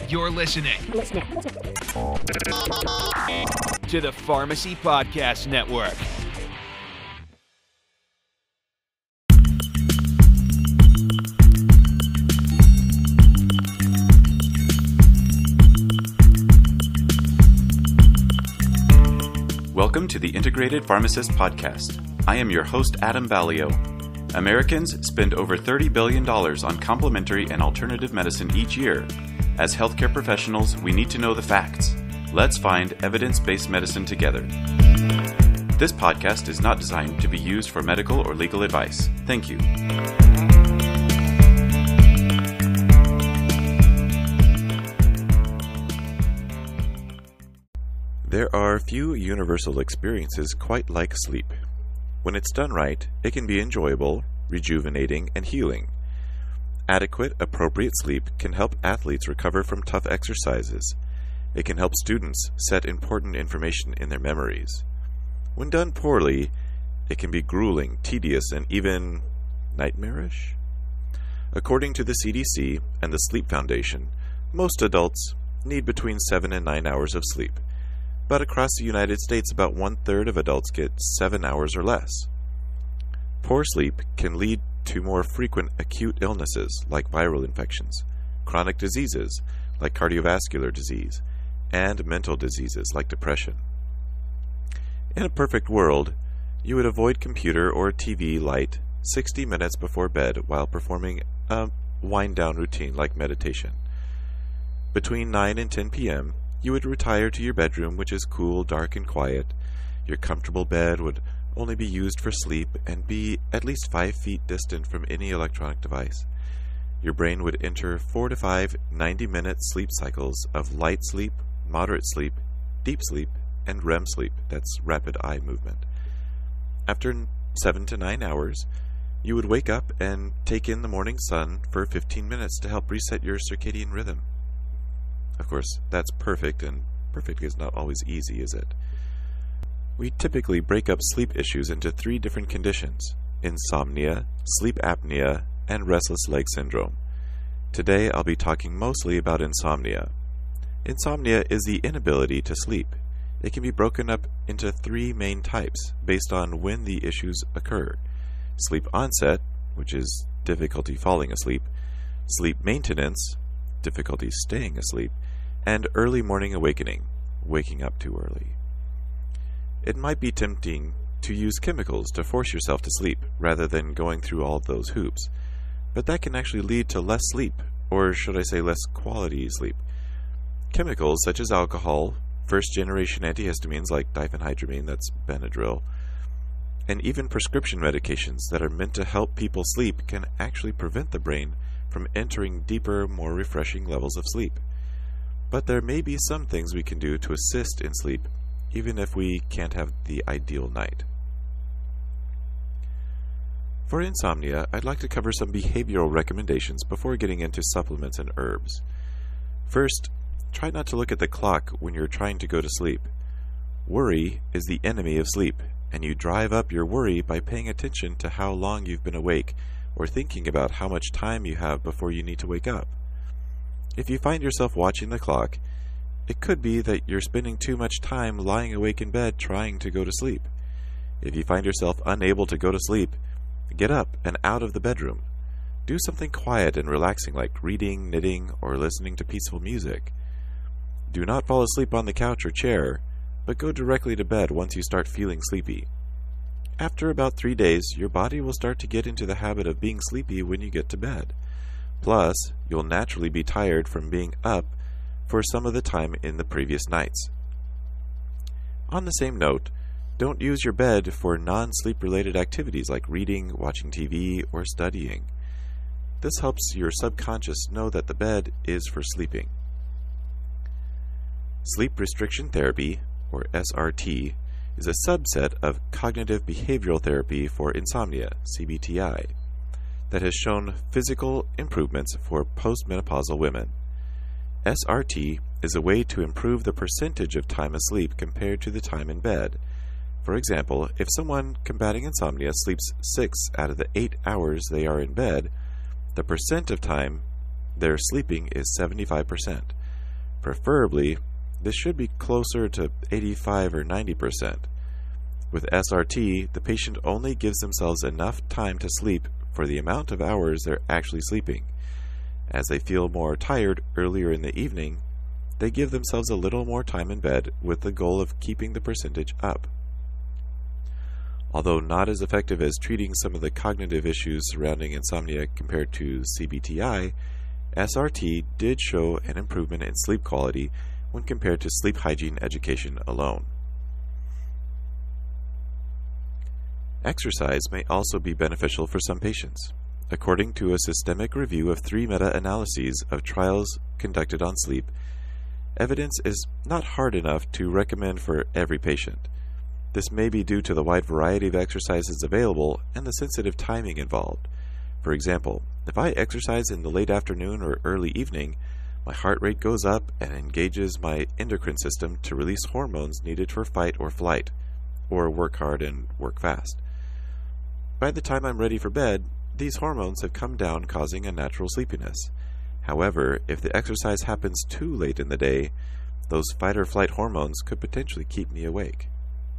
You're listening to the Pharmacy Podcast Network. Welcome to the Integrated Pharmacist Podcast. I am your host, Adam Ballio. Americans spend over $30 billion on complementary and alternative medicine each year. As healthcare professionals, we need to know the facts. Let's find evidence-based medicine together. This podcast is not designed to be used for medical or legal advice. Thank you. There are few universal experiences quite like sleep. When it's done right, it can be enjoyable, rejuvenating, and healing. Adequate, appropriate sleep can help athletes recover from tough exercises. It can help students set important information in their memories. When done poorly, it can be grueling, tedious, and even nightmarish. According to the CDC and the Sleep Foundation, most adults need between 7 and 9 hours of sleep. But across the United States, about 1/3 of adults get 7 hours or less. Poor sleep can lead to more frequent acute illnesses like viral infections, chronic diseases like cardiovascular disease, and mental diseases like depression. In a perfect world, you would avoid computer or TV light 60 minutes before bed while performing a wind-down routine like meditation. Between 9 and 10 p.m., you would retire to your bedroom, which is cool, dark, and quiet. Your comfortable bed would only be used for sleep and be at least 5 feet distant from any electronic device. Your brain would enter 4 to 5 90-minute sleep cycles of light sleep, moderate sleep, deep sleep, and REM sleep. That's rapid eye movement. After 7 to 9 hours, you would wake up and take in the morning sun for 15 minutes to help reset your circadian rhythm. Of course, that's perfect, and perfect is not always easy, is it? We typically break up sleep issues into 3 different conditions: insomnia, sleep apnea, and restless leg syndrome. Today, I'll be talking mostly about insomnia. Insomnia is the inability to sleep. It can be broken up into 3 main types based on when the issues occur: sleep onset, which is difficulty falling asleep; sleep maintenance, difficulty staying asleep; and early morning awakening, waking up too early. It might be tempting to use chemicals to force yourself to sleep rather than going through all of those hoops, but that can actually lead to less sleep, or should I say less quality sleep. Chemicals such as alcohol, first-generation antihistamines like diphenhydramine, that's Benadryl, and even prescription medications that are meant to help people sleep can actually prevent the brain from entering deeper, more refreshing levels of sleep. But there may be some things we can do to assist in sleep, even if we can't have the ideal night. For insomnia, I'd like to cover some behavioral recommendations before getting into supplements and herbs. First, try not to look at the clock when you're trying to go to sleep. Worry is the enemy of sleep, and you drive up your worry by paying attention to how long you've been awake or thinking about how much time you have before you need to wake up. If you find yourself watching the clock, it could be that you're spending too much time lying awake in bed trying to go to sleep. If you find yourself unable to go to sleep, get up and out of the bedroom. Do something quiet and relaxing like reading, knitting, or listening to peaceful music. Do not fall asleep on the couch or chair, but go directly to bed once you start feeling sleepy. After about 3 days, your body will start to get into the habit of being sleepy when you get to bed. Plus, you'll naturally be tired from being up for some of the time in the previous nights. On the same note, don't use your bed for non-sleep related activities like reading, watching TV, or studying. This helps your subconscious know that the bed is for sleeping. Sleep restriction therapy, or SRT, is a subset of cognitive behavioral therapy for insomnia, CBTI, that has shown physical improvements for postmenopausal women. SRT is a way to improve the percentage of time asleep compared to the time in bed. For example, if someone combating insomnia sleeps 6 out of the 8 hours they are in bed, the percent of time they're sleeping is 75%. Preferably, this should be closer to 85 or 90%. With SRT, the patient only gives themselves enough time to sleep for the amount of hours they're actually sleeping. As they feel more tired earlier in the evening, they give themselves a little more time in bed with the goal of keeping the percentage up. Although not as effective as treating some of the cognitive issues surrounding insomnia compared to CBTI, SRT did show an improvement in sleep quality when compared to sleep hygiene education alone. Exercise may also be beneficial for some patients. According to a systemic review of 3 meta-analyses of trials conducted on sleep, evidence is not hard enough to recommend for every patient. This may be due to the wide variety of exercises available and the sensitive timing involved. For example, if I exercise in the late afternoon or early evening, my heart rate goes up and engages my endocrine system to release hormones needed for fight or flight, or work hard and work fast. By the time I'm ready for bed, these hormones have come down, causing a natural sleepiness. However, if the exercise happens too late in the day, those fight or flight hormones could potentially keep me awake.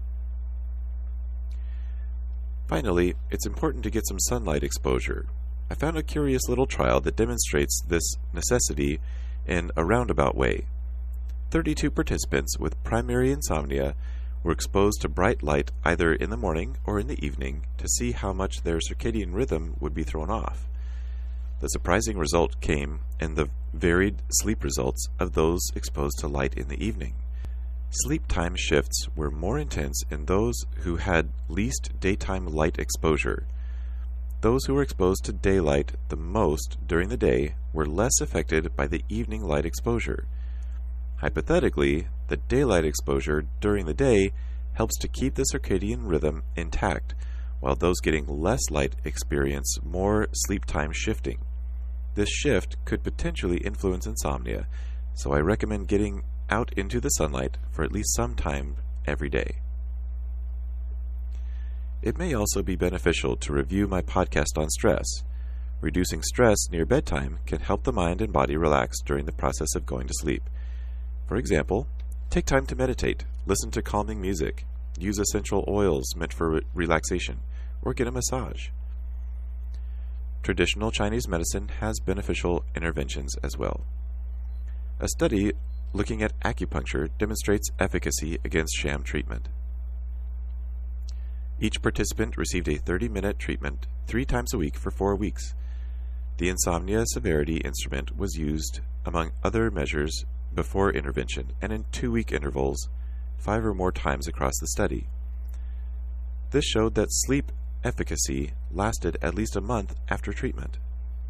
Finally, it's important to get some sunlight exposure. I found a curious little trial that demonstrates this necessity in a roundabout way. 32 participants with primary insomnia were exposed to bright light either in the morning or in the evening to see how much their circadian rhythm would be thrown off. The surprising result came in the varied sleep results of those exposed to light in the evening. Sleep time shifts were more intense in those who had least daytime light exposure. Those who were exposed to daylight the most during the day were less affected by the evening light exposure. Hypothetically, the daylight exposure during the day helps to keep the circadian rhythm intact, while those getting less light experience more sleep time shifting. This shift could potentially influence insomnia, so I recommend getting out into the sunlight for at least some time every day. It may also be beneficial to review my podcast on stress. Reducing stress near bedtime can help the mind and body relax during the process of going to sleep. For example, take time to meditate, listen to calming music, use essential oils meant for relaxation, or get a massage. Traditional Chinese medicine has beneficial interventions as well. A study looking at acupuncture demonstrates efficacy against sham treatment. Each participant received a 30-minute treatment 3 times a week for 4 weeks. The insomnia severity instrument was used, among other measures, before intervention and in 2-week intervals 5 or more times across the study. This showed that sleep efficacy lasted at least a month after treatment.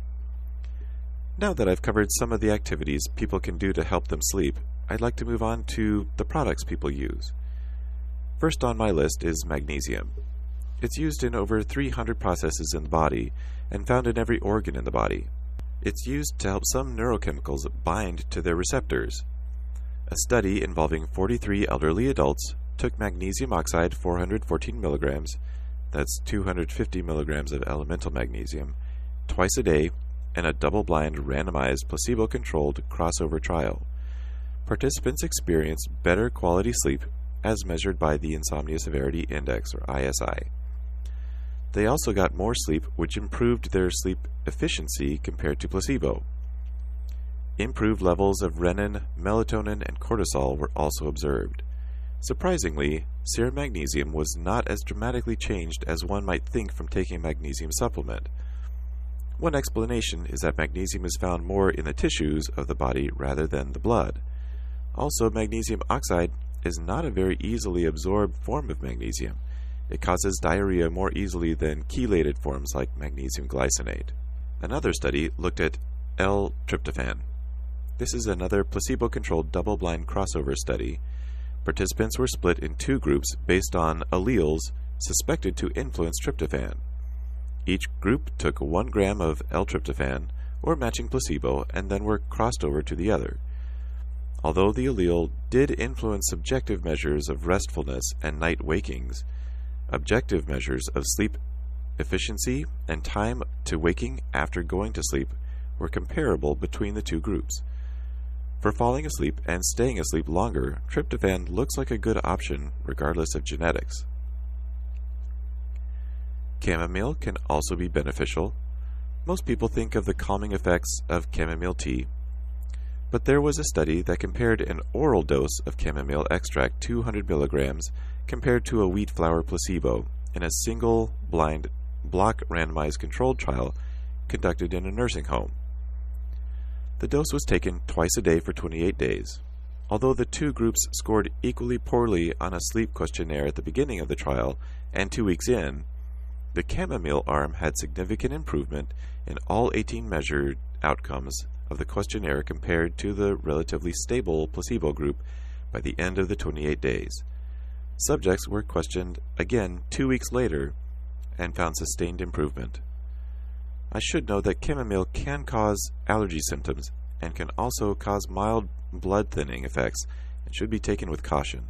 Now that I've covered some of the activities people can do to help them sleep, I'd like to move on to the products people use. First on my list is magnesium. It's used in over 300 processes in the body and found in every organ in the body. It's used to help some neurochemicals bind to their receptors. A study involving 43 elderly adults took magnesium oxide 414 milligrams, that's 250 milligrams of elemental magnesium, twice a day in a double-blind randomized placebo-controlled crossover trial. Participants experienced better quality sleep as measured by the Insomnia Severity Index, or ISI. They also got more sleep, which improved their sleep efficiency compared to placebo. Improved levels of renin, melatonin, and cortisol were also observed. Surprisingly, serum magnesium was not as dramatically changed as one might think from taking a magnesium supplement. One explanation is that magnesium is found more in the tissues of the body rather than the blood. Also, magnesium oxide is not a very easily absorbed form of magnesium. It causes diarrhea more easily than chelated forms like magnesium glycinate. Another study looked at L-tryptophan. This is another placebo-controlled double-blind crossover study. Participants were split in 2 groups based on alleles suspected to influence tryptophan. Each group took 1 gram of L-tryptophan, or matching placebo, and then were crossed over to the other. Although the allele did influence subjective measures of restfulness and night wakings, objective measures of sleep efficiency and time to waking after going to sleep were comparable between the 2 groups. For falling asleep and staying asleep longer, tryptophan looks like a good option regardless of genetics. Chamomile can also be beneficial. Most people think of the calming effects of chamomile tea, but there was a study that compared an oral dose of chamomile extract 200 milligrams compared to a wheat flour placebo in a single blind block randomized controlled trial conducted in a nursing home. The dose was taken twice a day for 28 days. Although the two groups scored equally poorly on a sleep questionnaire at the beginning of the trial and 2 weeks in, the chamomile arm had significant improvement in all 18 measured outcomes of the questionnaire compared to the relatively stable placebo group by the end of the 28 days. Subjects were questioned again 2 weeks later and found sustained improvement. I should note that chamomile can cause allergy symptoms and can also cause mild blood thinning effects and should be taken with caution.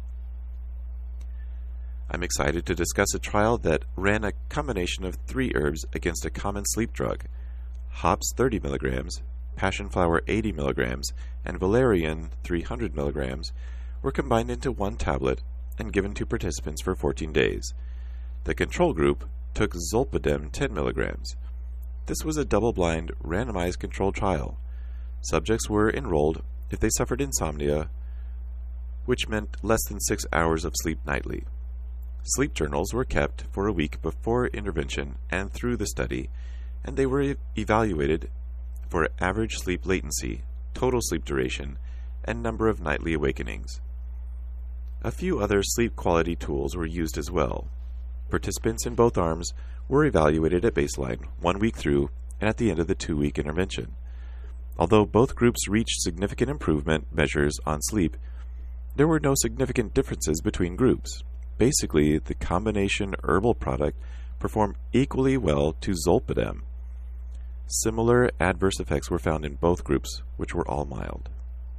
I'm excited to discuss a trial that ran a combination of 3 herbs against a common sleep drug. Hops 30 milligrams, passion flower 80 milligrams, and valerian 300 milligrams were combined into one tablet and given to participants for 14 days. The control group took zolpidem 10 milligrams. This was a double-blind, randomized controlled trial. Subjects were enrolled if they suffered insomnia, which meant less than 6 hours of sleep nightly. Sleep journals were kept for a week before intervention and through the study, and they were evaluated for average sleep latency, total sleep duration, and number of nightly awakenings. A few other sleep quality tools were used as well. Participants in both arms were evaluated at baseline, 1 week through, and at the end of the 2-week intervention. Although both groups reached significant improvement measures on sleep, there were no significant differences between groups. Basically, the combination herbal product performed equally well to zolpidem. Similar adverse effects were found in both groups, which were all mild.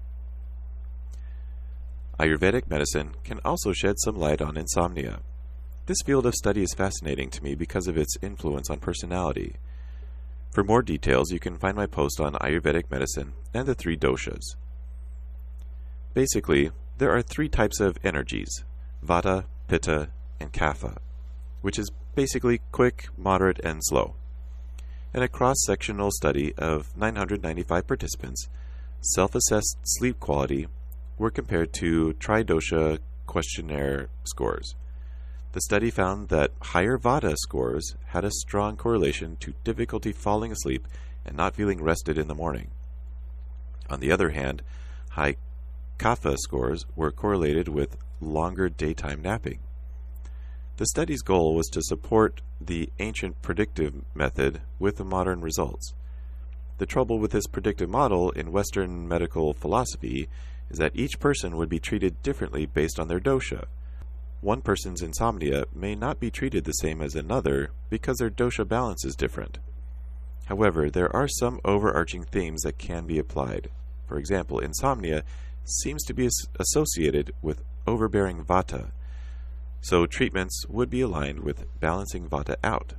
Ayurvedic medicine can also shed some light on insomnia. This field of study is fascinating to me because of its influence on personality. For more details, you can find my post on Ayurvedic medicine and the 3 doshas. Basically, there are 3 types of energies: Vata, Pitta, and Kapha, which is basically quick, moderate, and slow. In a cross-sectional study of 995 participants, self-assessed sleep quality were compared to Tridosha questionnaire scores. The study found that higher Vata scores had a strong correlation to difficulty falling asleep and not feeling rested in the morning. On the other hand, high Kapha scores were correlated with longer daytime napping. The study's goal was to support the ancient predictive method with the modern results. The trouble with this predictive model in Western medical philosophy is that each person would be treated differently based on their dosha. One person's insomnia may not be treated the same as another because their dosha balance is different. However, there are some overarching themes that can be applied. For example, insomnia seems to be associated with overbearing Vata, so treatments would be aligned with balancing Vata out.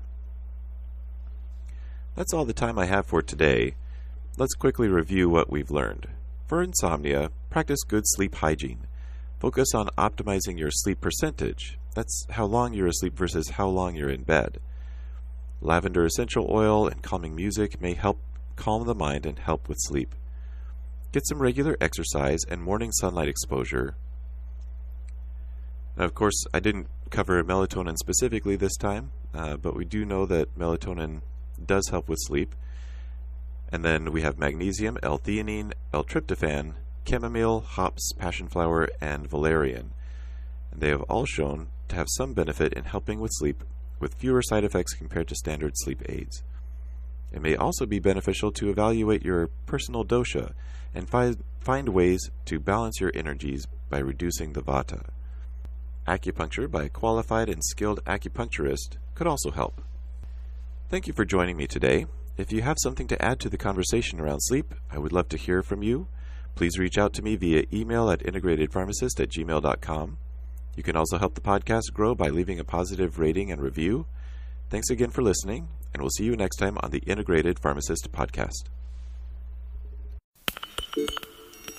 That's all the time I have for today. Let's quickly review what we've learned. For insomnia, practice good sleep hygiene. Focus on optimizing your sleep percentage. That's how long you're asleep versus how long you're in bed. Lavender essential oil and calming music may help calm the mind and help with sleep. Get some regular exercise and morning sunlight exposure. Now, of course, I didn't cover melatonin specifically this time, but we do know that melatonin does help with sleep. And then we have magnesium, L-theanine, L-tryptophan, chamomile, hops, passion flower, and valerian. And they have all shown to have some benefit in helping with sleep with fewer side effects compared to standard sleep aids. It may also be beneficial to evaluate your personal dosha and find ways to balance your energies by reducing the Vata. Acupuncture by a qualified and skilled acupuncturist could also help. Thank you for joining me today. If you have something to add to the conversation around sleep, I would love to hear from you. Please reach out to me via email at integratedpharmacist@gmail.com. You can also help the podcast grow by leaving a positive rating and review. Thanks again for listening, and we'll see you next time on the Integrated Pharmacist Podcast.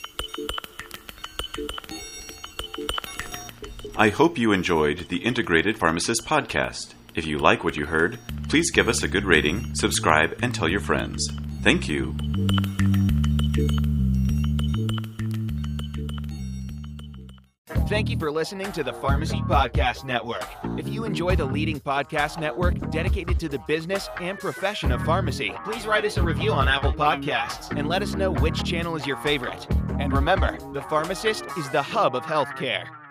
I hope you enjoyed the Integrated Pharmacist podcast. If you like what you heard, please give us a good rating, subscribe, and tell your friends. Thank you. Thank you for listening to the Pharmacy Podcast Network. If you enjoy the leading podcast network dedicated to the business and profession of pharmacy, please write us a review on Apple Podcasts and let us know which channel is your favorite. And remember, The Pharmacist is the hub of healthcare.